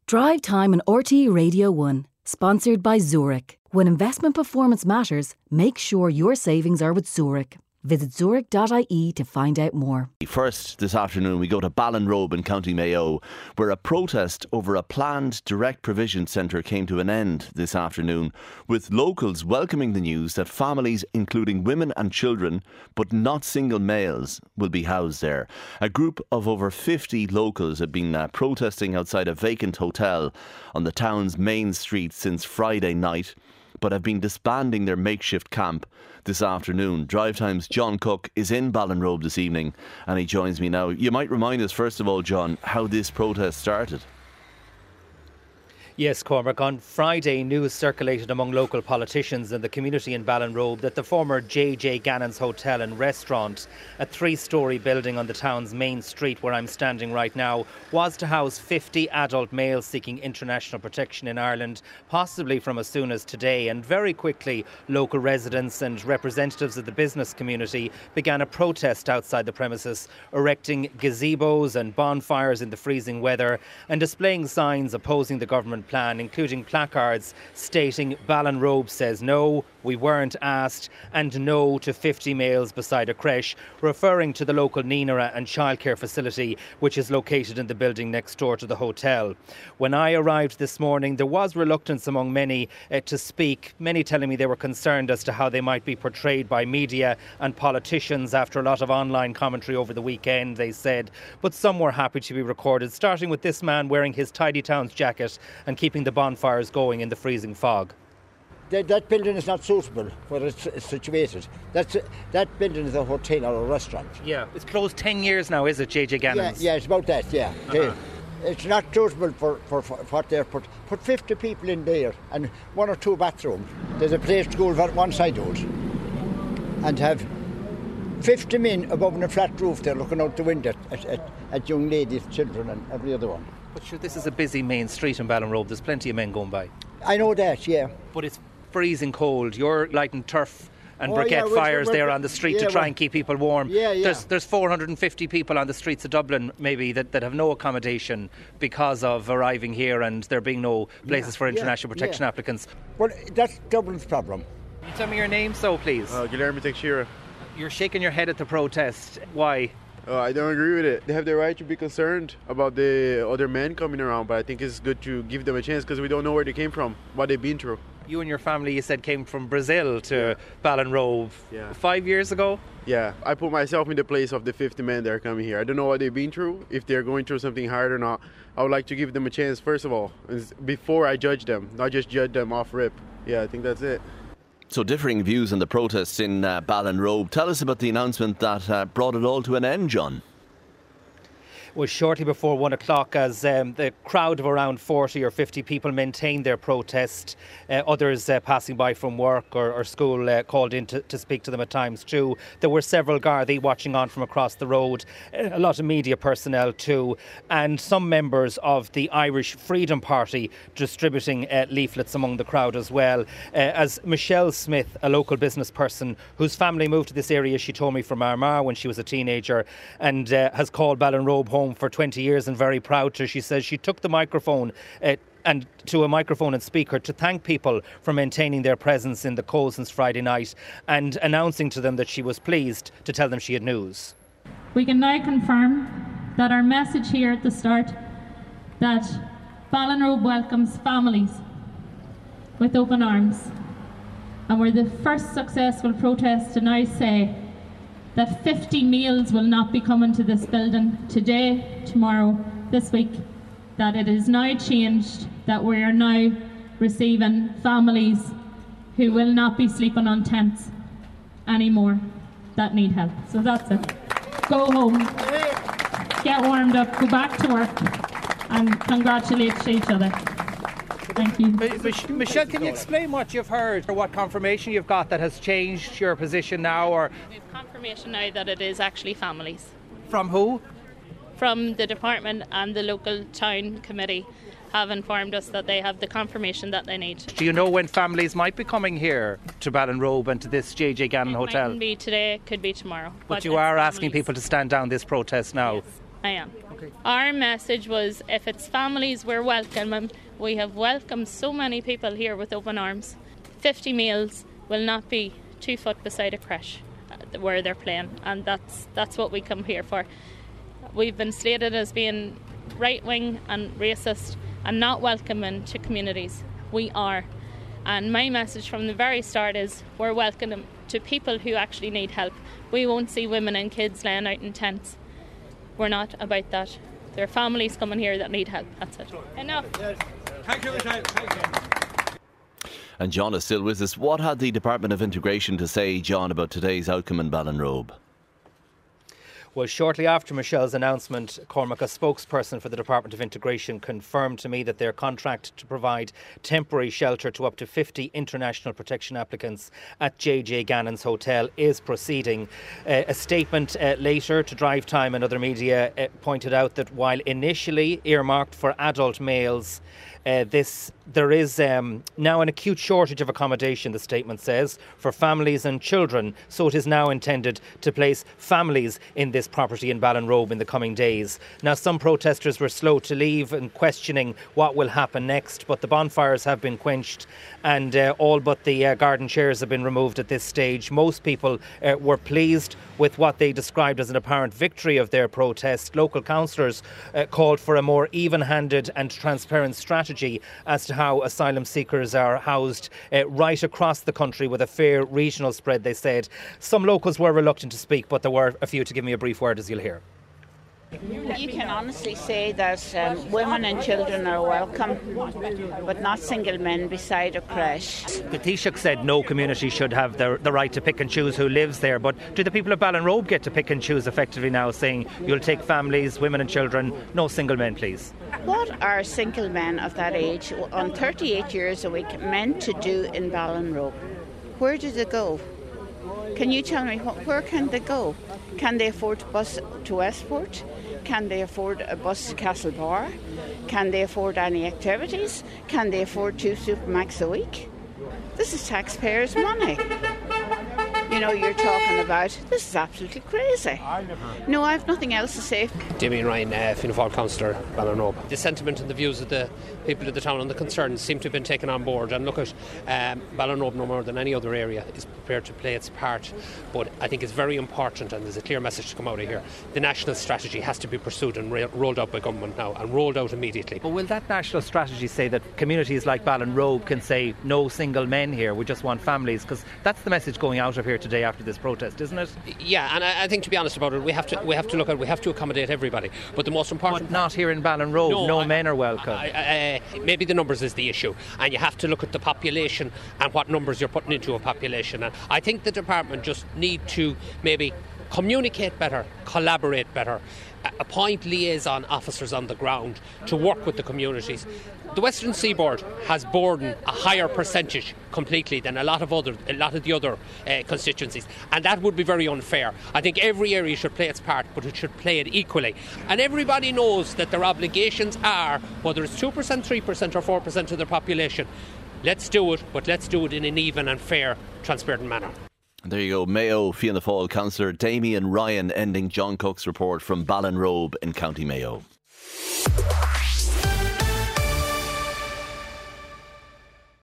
Drive Time on RTE Radio 1, sponsored by Zurich. When investment performance matters, make sure your savings are with Zurich. Visit zurich.ie to find out more. First, this afternoon, we go to Ballinrobe in County Mayo, where a protest over a planned direct provision centre came to an end this afternoon, with locals welcoming the news that families, including women and children, but not single males, will be housed there. A group of over 50 locals have been protesting outside a vacant hotel on the town's main street since Friday night, but have been disbanding their makeshift camp this afternoon. Drive Time's John Cook is in Ballinrobe this evening and he joins me now. You might remind us, first of all, John, how this protest started. Yes, Cormac. On Friday, news circulated among local politicians and the community in Ballinrobe that the former J.J. Gannon's Hotel and Restaurant, a 3-storey building on the town's main street where I'm standing right now, was to house 50 adult males seeking international protection in Ireland, possibly from as soon as today. And very quickly, local residents and representatives of the business community began a protest outside the premises, erecting gazebos and bonfires in the freezing weather and displaying signs opposing the government plan, including placards stating Ballinrobe says no, we weren't asked, and no to 50 males beside a creche, referring to the local Nenera and childcare facility which is located in the building next door to the hotel. When I arrived this morning, there was reluctance among many to speak, many telling me they were concerned as to how they might be portrayed by media and politicians after a lot of online commentary over the weekend, they said, but some were happy to be recorded, starting with this man wearing his Tidy Towns jacket and keeping the bonfires going in the freezing fog. That building is not suitable where it's situated. That building is a hotel or a restaurant. Yeah, it's closed 10 years now, is it, J.J. Gannon's? Yeah, it's about that, yeah. It's not suitable for what they're put 50 people in there and 1 or 2 bathrooms. There's a play school for one side out. And have 50 men above on a flat roof there looking out the window at young ladies, children and every other one. But sure, this is a busy main street in Ballinrobe. There's plenty of men going by. I know that, yeah. But it's freezing cold. You're lighting turf and briquette fires there on the street to try and keep people warm. There's 450 people on the streets of Dublin maybe that have no accommodation because of arriving here and there being no places for international protection applicants. Well, that's Dublin's problem. Can you tell me your name, please? Guilherme Teixeira. You're shaking your head at the protest. Why? I don't agree with it. They have the right to be concerned about the other men coming around, but I think it's good to give them a chance because we don't know where they came from, what they've been through. You and your family, you said, came from Brazil to Ballinrobe 5 years ago? Yeah, I put myself in the place of the 50 men that are coming here. I don't know what they've been through, if they're going through something hard or not. I would like to give them a chance, first of all, before I judge them, not just judge them off rip. Yeah, I think that's it. So differing views on the protests in Ballinrobe. Tell us about the announcement that brought it all to an end, John. Was shortly before 1 o'clock as the crowd of around 40 or 50 people maintained their protest. Others passing by from work or school called in to speak to them at times too. There were several Gardaí watching on from across the road, a lot of media personnel too, and some members of the Irish Freedom Party distributing leaflets among the crowd as well. As Michelle Smith, a local business person whose family moved to this area, she told me, from Armagh when she was a teenager and has called Ballinrobe home for 20 years and very proud to. She says she took the microphone and speaker to thank people for maintaining their presence in the cold since Friday night and announcing to them that she was pleased to tell them she had news. We can now confirm that our message here at the start, that Ballinrobe welcomes families with open arms, and we're the first successful protest to now say that 50 meals will not be coming to this building today, tomorrow, this week, that it is now changed, that we are now receiving families who will not be sleeping on tents anymore that need help. So that's it. Go home, get warmed up, go back to work and congratulate each other. Thank you. Michelle, can you explain what you've heard or what confirmation you've got that has changed your position now? Or we have confirmation now that it is actually families. From who? From the department and the local town committee have informed us that they have the confirmation that they need. Do you know when families might be coming here to Ballinrobe and to this J.J. Gannon Hotel? It could be today, it could be tomorrow. But you are asking people to stand down this protest now? Yes. I am. Okay. Our message was, if it's families, we're welcome. We have welcomed so many people here with open arms. 50 meals will not be 2 foot beside a creche where they're playing, and that's what we come here for. We've been slated as being right-wing and racist and not welcoming to communities. We are. And my message from the very start is, we're welcome to people who actually need help. We won't see women and kids laying out in tents. We're not about that. There are families coming here that need help. That's it. Enough. Thank you, Michelle. Thank you. And John is still with us. What had the Department of Integration to say, John, about today's outcome in Ballinrobe? Well, shortly after Michelle's announcement, Cormac, a spokesperson for the Department of Integration, confirmed to me that their contract to provide temporary shelter to up to 50 international protection applicants at JJ Gannon's Hotel is proceeding. A statement later to Drive Time and other media pointed out that while initially earmarked for adult males, there is now an acute shortage of accommodation, the statement says, for families and children. So it is now intended to place families in this property in Ballinrobe in the coming days. Now, some protesters were slow to leave and questioning what will happen next, but the bonfires have been quenched and all but the garden chairs have been removed at this stage. Most people were pleased with what they described as an apparent victory of their protest. Local councillors called for a more even-handed and transparent strategy as to how asylum seekers are housed right across the country with a fair regional spread, they said. Some locals were reluctant to speak, but there were a few to give me a brief word, as you'll hear. You can honestly say that women and children are welcome, but not single men beside a creche. The Taoiseach said no community should have the right to pick and choose who lives there, but do the people of Ballinrobe get to pick and choose effectively now, saying you'll take families, women and children, no single men, please? What are single men of that age on 38 years a week meant to do in Ballinrobe? Where do they go? Can you tell me, where can they go? Can they afford a bus to Westport? Can they afford a bus to Castlebar? Can they afford any activities? Can they afford 2 Supermax a week? This is taxpayers' money. You know, you're talking about, this is absolutely crazy. No, I have nothing else to say. Damien Ryan, Fianna Fáil councillor, Ballinrobe. The sentiment and the views of the people of the town and the concerns seem to have been taken on board. And look at Ballinrobe, no more than any other area, is prepared to play its part. But I think it's very important, and there's a clear message to come out of here. The national strategy has to be pursued and rolled out by government now, and rolled out immediately. But will that national strategy say that communities like Ballinrobe can say no single men here, we just want families? Because that's the message going out of here today after this protest, isn't it? Yeah, and I think, to be honest about it, we have to accommodate everybody. But the most important... But not here in Ballinrobe. No men are welcome. Maybe the numbers is the issue, and you have to look at the population and what numbers you're putting into a population. And I think the department just need to maybe communicate better, collaborate better, appoint liaison officers on the ground to work with the communities. The Western Seaboard has Borden a higher percentage completely than a lot of the other constituencies, and that would be very unfair. I think every area should play its part, but it should play it equally. And everybody knows that their obligations are, whether it's 2%, 3% or 4% of their population. Let's do it, but let's do it in an even and fair, transparent manner. There you go, Mayo Fianna Fáil councillor Damien Ryan ending John Cook's report from Ballinrobe in County Mayo.